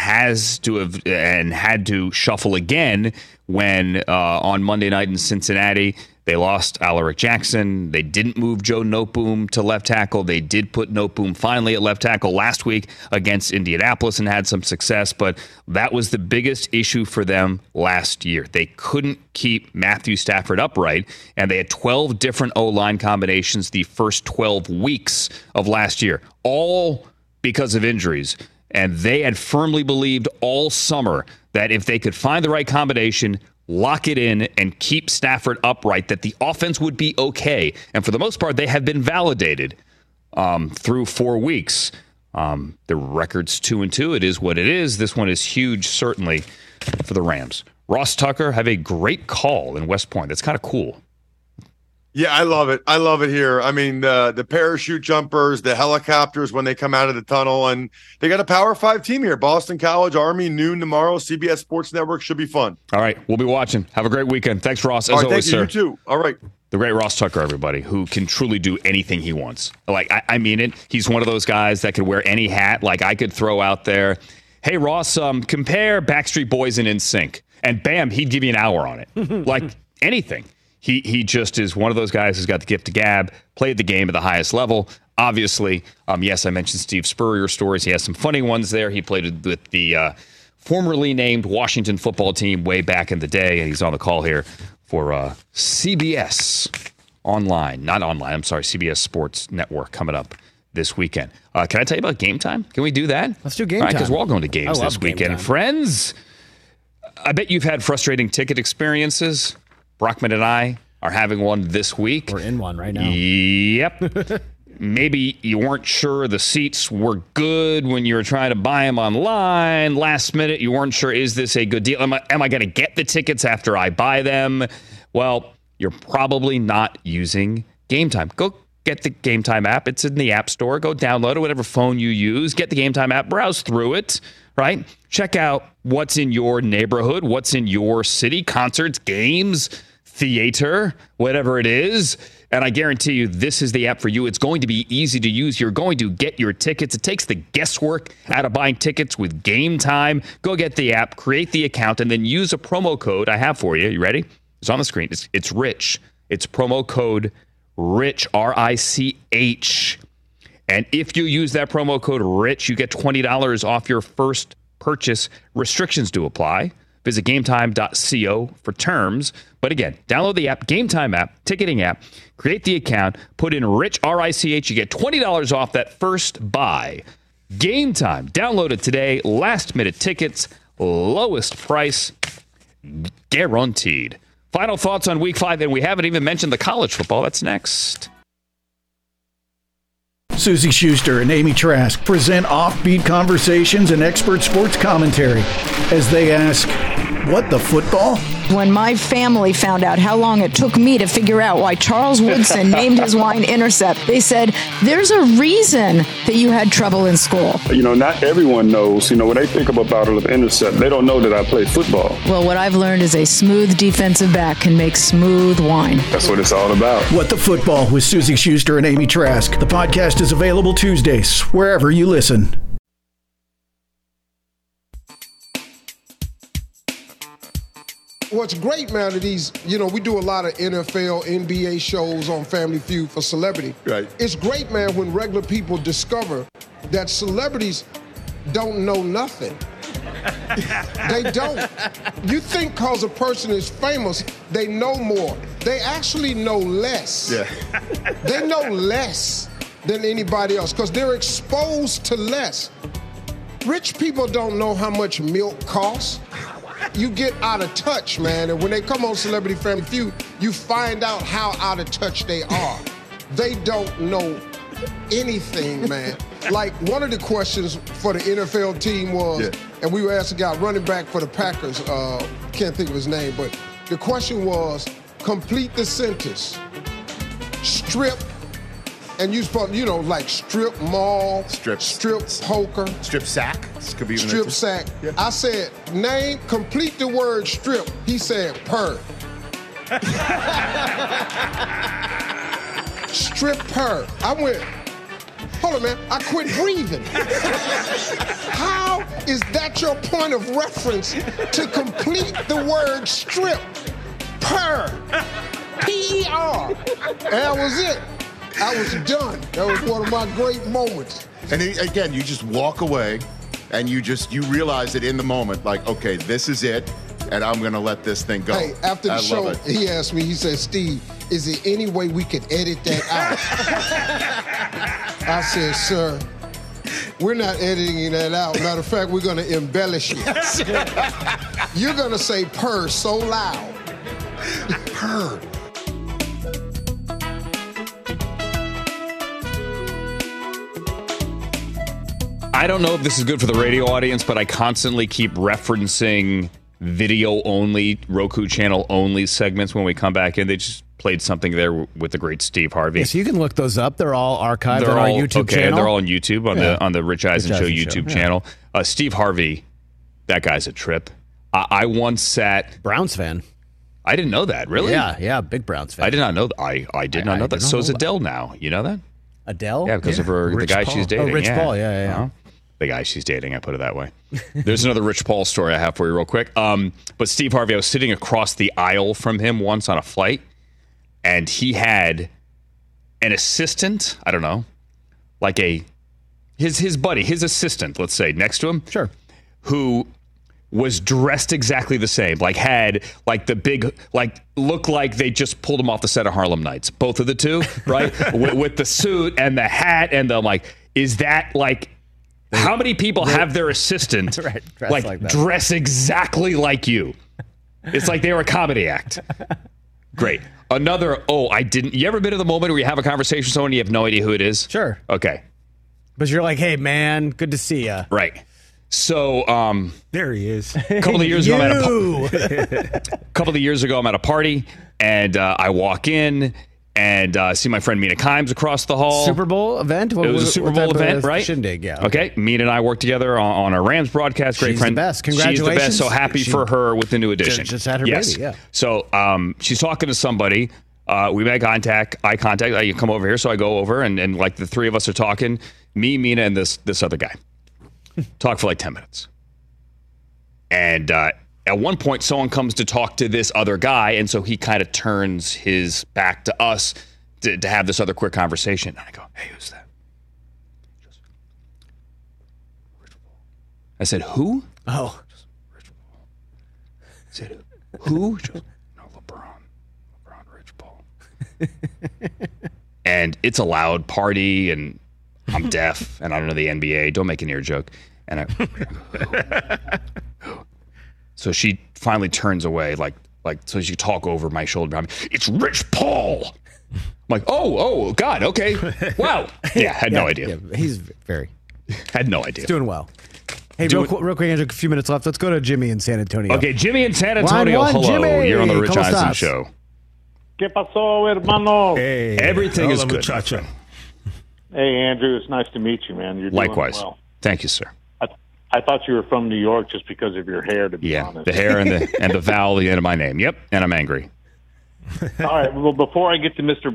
had to shuffle again when on Monday night in Cincinnati, they lost Alaric Jackson. They didn't move Joe Noteboom to left tackle. They did put Noteboom finally at left tackle last week against Indianapolis and had some success, but that was the biggest issue for them last year. They couldn't keep Matthew Stafford upright, and they had 12 different O-line combinations the first 12 weeks of last year, all because of injuries. And they had firmly believed all summer that if they could find the right combination, lock it in, and keep Stafford upright, that the offense would be okay. And for the most part, they have been validated through 4 weeks. The record's 2-2. It is what it is. This one is huge, certainly, for the Rams. Ross Tucker, have a great call in West Point. That's kind of cool. Yeah, I love it. I love it here. I mean, the parachute jumpers, the helicopters when they come out of the tunnel, and they got a Power 5 team here. Boston College, Army, noon tomorrow. CBS Sports Network should be fun. All right, we'll be watching. Have a great weekend. Thanks, Ross. As always, sir. You too. All right. The great Ross Tucker, everybody, who can truly do anything he wants. Like, I mean it. He's one of those guys that could wear any hat. Like, I could throw out there, hey, Ross, compare Backstreet Boys and NSYNC. And bam, he'd give you an hour on it. Like, anything. He just is one of those guys who's got the gift of gab, played the game at the highest level. Obviously, yes, I mentioned Steve Spurrier stories. He has some funny ones there. He played with the formerly named Washington football team way back in the day, and he's on the call here for CBS CBS Sports Network coming up this weekend. Can I tell you about Game Time? Can we do that? Let's do Game Time. Because we're all going to games this weekend. Friends, I bet you've had frustrating ticket experiences. Brockman and I are having one this week. We're in one right now. Yep. Maybe you weren't sure the seats were good when you were trying to buy them online. Last minute, you weren't sure, is this a good deal? Am I going to get the tickets after I buy them? Well, you're probably not using Game Time. Go get the Game Time app. It's in the App Store. Go download it, whatever phone you use. Get the Game Time app. Browse through it, right? Check out what's in your neighborhood, what's in your city, concerts, games, theater, whatever it is. And I guarantee you, this is the app for you. It's going to be easy to use. You're going to get your tickets. It takes the guesswork out of buying tickets with Game Time. Go get the app, create the account, and then use a promo code I have for you. You ready? It's on the screen. It's Rich. It's promo code RICH, RICH. And if you use that promo code RICH, you get $20 off your first purchase. Restrictions do apply. Visit gametime.co for terms. But again, download the app, Game Time app, ticketing app, create the account, put in RICH, RICH. You get $20 off that first buy. Game Time. Download it today. Last minute tickets, lowest price, guaranteed. Final thoughts on Week 5, and we haven't even mentioned the college football. That's next. Susie Schuster and Amy Trask present offbeat conversations and expert sports commentary as they ask, what the football? When my family found out how long it took me to figure out why Charles Woodson named his wine Intercept, they said, there's a reason that you had trouble in school. You know, not everyone knows, when they think of a bottle of Intercept, they don't know that I play football. Well, what I've learned is a smooth defensive back can make smooth wine. That's what it's all about. What the Football with Susie Schuster and Amy Trask. The podcast is available Tuesdays, wherever you listen. What's great, man, are these, we do a lot of NFL, NBA shows on Family Feud for celebrity. Right. It's great, man, when regular people discover that celebrities don't know nothing. They don't. You think because a person is famous, they know more. They actually know less. Yeah. They know less than anybody else because they're exposed to less. Rich people don't know how much milk costs. You get out of touch, man. And when they come on Celebrity Family Feud, you find out how out of touch they are. They don't know anything, man. Like, one of the questions for the NFL team was, and we were asked a guy running back for the Packers, can't think of his name, but the question was, complete the sentence. Strip, and you supposed, like strip mall, strip poker. Strip sack. This could be strip sack. Yeah. I said, complete the word strip. He said, purr. Strip purr. I went, hold on, man. I quit breathing. How is that your point of reference to complete the word strip? Purr. P-E-R. And that was it. I was done. That was one of my great moments. And then, again, you just walk away and you realize it in the moment, like, okay, this is it, and I'm going to let this thing go. Hey, after the show, he asked me, he said, Steve, is there any way we could edit that out? I said, sir, we're not editing that out. Matter of fact, we're going to embellish it. You're going to say purr so loud. Purr. I don't know if this is good for the radio audience, but I constantly keep referencing video-only, Roku channel-only segments when we come back in. They just played something there with the great Steve Harvey. Yes, you can look those up. They're all archived on our YouTube channel. They're all on YouTube on the Rich Eisen Show YouTube channel. Steve Harvey, that guy's a trip. I once sat. Browns fan. I didn't know that. Really? Yeah, big Browns fan. I did not know that. I did not know that. So is Adele now. You know that? Adele? Yeah, because of the guy she's dating. Oh, Rich Paul. Yeah. Uh-huh. The guy she's dating, I put it that way. There's another Rich Paul story I have for you real quick. But Steve Harvey, I was sitting across the aisle from him once on a flight, and he had an assistant, I don't know, like his buddy, his assistant, let's say, next to him. Sure. Who was dressed exactly the same, like had like the big, like looked like they just pulled him off the set of Harlem Nights. Both of the two, right? with the suit and the hat, and I'm like, is that like... How many people have their assistant dress exactly like you? It's like they were a comedy act. Great. Another, you ever been in the moment where you have a conversation with someone and you have no idea who it is? Sure. Okay. But you're like, hey, man, good to see you. Right. So, there he is. A couple of years ago, I'm at a party, and I walk in, and see my friend Mina Kimes across the hall. Super Bowl event? It was a Super Bowl event, right? Shindig, yeah. Okay. Mina and I worked together on our Rams broadcast. Great She's friend. the best. Congratulations. She's the best. So happy for her with the new addition. Just had her baby, yeah. So she's talking to somebody. We make eye contact. You come over here. So I go over, and like the three of us are talking. Me, Mina, and this other guy. Talk for like 10 minutes. And at one point, someone comes to talk to this other guy, and so he kind of turns his back to us to have this other quick conversation. And I go, hey, who's that? Rich Paul. I said, who? Oh. Rich Paul. I said, who? Just, no, LeBron, Rich Paul. And it's a loud party, and I'm deaf, and I don't know the NBA. Don't make an ear joke. And so she finally turns away, like so she talk over my shoulder. It's Rich Paul. I'm like, oh, God, okay, wow. Yeah, had no idea. Yeah, he's very. Had no idea. He's doing well. Hey, real quick, Andrew, a few minutes left. Let's go to Jimmy in San Antonio. Okay, Jimmy in San Antonio. Line one, hello. Jimmy. You're on the Rich ¿Cómo Eisen estás? Show. ¿Qué pasó, hermano? Hey, everything is good. Muchacho. Hey, Andrew, it's nice to meet you, man. You're Likewise. Doing well. Thank you, sir. I thought you were from New York just because of your hair, to be honest. The hair and the vowel at the end of my name. Yep, and I'm angry. All right, well, before I get to Mr.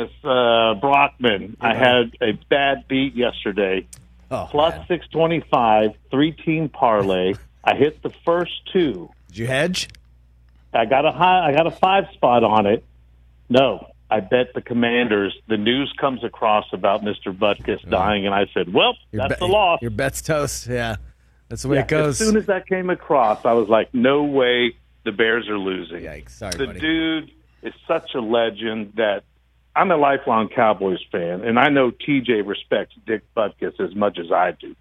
Brockman, I had a bad beat yesterday. Plus 625, 3-team parlay. I hit the first two. Did you hedge? I got a 5 spot on it. No, I bet the Commanders. The news comes across about Mr. Butkus dying, and I said, well, that's the loss. Your bet's toast, yeah. That's the way it goes. As soon as that came across, I was like, no way the Bears are losing. Yikes, sorry, the buddy. dude is such a legend that I'm a lifelong Cowboys fan, and I know TJ respects Dick Butkus as much as I do.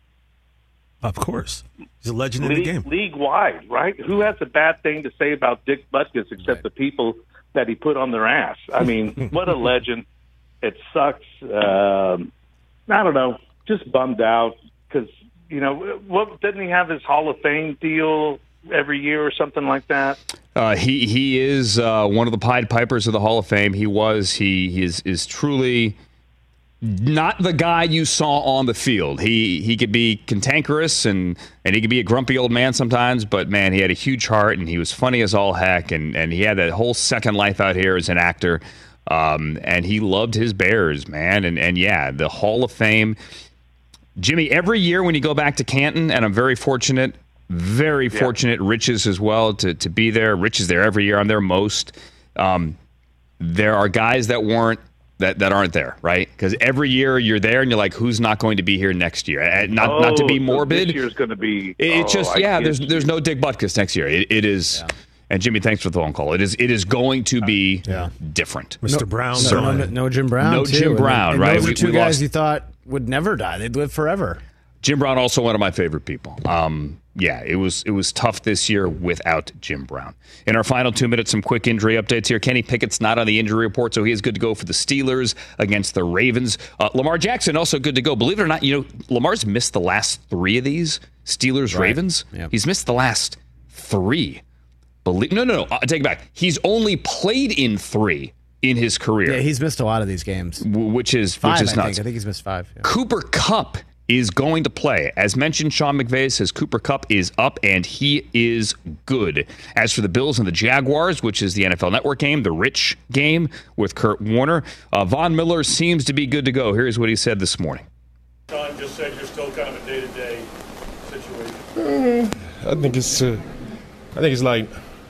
Of course. He's a legend in the game. League-wide, right? Who has a bad thing to say about Dick Butkus except the people that he put on their ass? I mean, what a legend. It sucks. I don't know, just bummed out because, didn't he have his Hall of Fame deal every year or something like that? He is one of the Pied Pipers of the Hall of Fame. He is truly not the guy you saw on the field. He could be cantankerous and he could be a grumpy old man sometimes, but man, he had a huge heart and he was funny as all heck, and he had that whole second life out here as an actor. And he loved his Bears, man. And yeah, the Hall of Fame. Jimmy, every year when you go back to Canton, and I'm very fortunate, Rich is as well to be there. Rich is there every year. I'm there most. There are guys that aren't there, right? Because every year you're there and you're like, who's not going to be here next year? Not to be morbid. This year's going to be. There's no Dick Butkus next year. It is. Yeah. And Jimmy, thanks for the phone call. It is going to be different. Mr. Brown, no Jim Brown. No Jim Brown, right? Those are two guys you thought would never die. They'd live forever. Jim Brown, also one of my favorite people. It was tough this year without Jim Brown. In our final 2 minutes, some quick injury updates here. Kenny Pickett's not on the injury report, so he is good to go for the Steelers against the Ravens. Lamar Jackson also good to go. Believe it or not, Lamar's missed the last 3 of these Steelers-Ravens. Right. Yep. He's missed the last 3. No. I take it back. He's only played in 3 in his career. Yeah, he's missed a lot of these games. Which is nuts. I think he's missed 5. Yeah. Cooper Kupp is going to play. As mentioned, Sean McVay says Cooper Kupp is up and he is good. As for the Bills and the Jaguars, which is the NFL Network game, the rich game with Kurt Warner, Von Miller seems to be good to go. Here's what he said this morning. Sean just said you're still kind of a day-to-day situation. I think it's like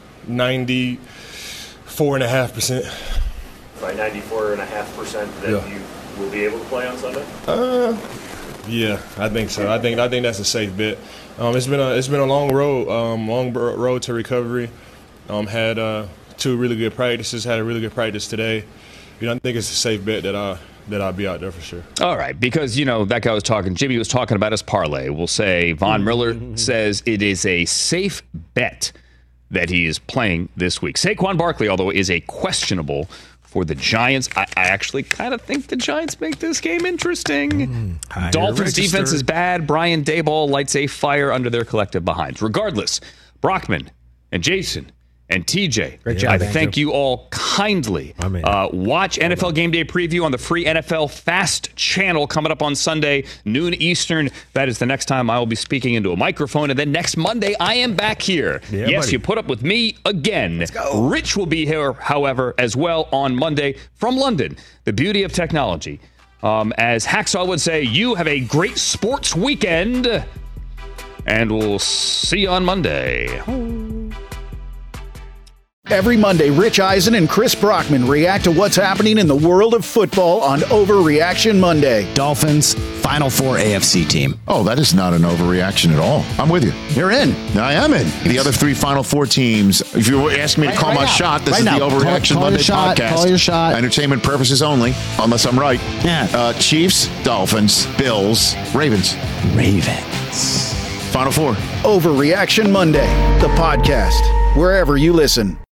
94.5%. By 94.5% that you will be able to play on Sunday? Yeah, I think so. I think that's a safe bet. It's been a long road to recovery. Had 2 really good practices. Had a really good practice today. I think it's a safe bet that I'll be out there for sure. All right, because, that guy was talking, Jimmy was talking about his parlay. We'll say Von Miller says it is a safe bet that he is playing this week. Saquon Barkley, although, is a questionable for the Giants. I actually kind of think the Giants make this game interesting. Dolphins defense is bad. Brian Daboll lights a fire under their collective behinds. Regardless, Brockman and Jason and TJ, great job, I thank you all kindly. Watch NFL Game Day Preview on the free NFL Fast channel coming up on Sunday, noon Eastern. That is the next time I will be speaking into a microphone. And then next Monday, I am back here. Yeah, yes, buddy. You put up with me again. Let's go. Rich will be here, however, as well on Monday from London. The beauty of technology. As Hacksaw would say, you have a great sports weekend. And we'll see you on Monday. Every Monday, Rich Eisen and Chris Brockman react to what's happening in the world of football on Overreaction Monday. Dolphins, Final Four AFC team. Oh, that is not an overreaction at all. I'm with you. You're in. I am in. The other 3 Final Four teams, if you were asking me to call my shot, this is the Overreaction Monday podcast. Call your shot. Entertainment purposes only, unless I'm right. Yeah. Chiefs, Dolphins, Bills, Ravens. Final Four. Overreaction Monday, the podcast, wherever you listen.